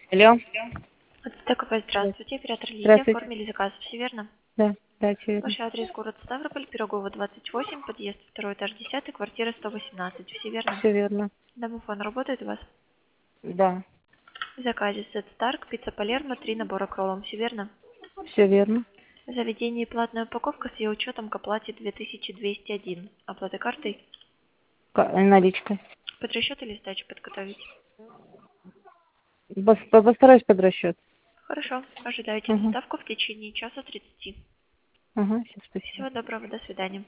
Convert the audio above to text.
Алло. ТКП, здравствуйте. Оператор Лидия. Здравствуйте. Оформили заказ. Все верно? Да, все верно. Ваш адрес город Ставрополь, Пирогова, 28, подъезд 2 этаж 10, квартира 118. Все верно? Все верно. Домофон работает у вас? Да, В заказе сет Старк, пицца Палермо, 3 набора к роллам. Все верно? все верно. Заведение платная упаковка с ее учетом к оплате 2201. Оплата картой? Наличка. Под расчет или сдачу подготовить? Постараюсь под расчет. Хорошо. Ожидайте Угу. доставку в течение часа 30. Ага, все, спасибо. Всего доброго. До свидания.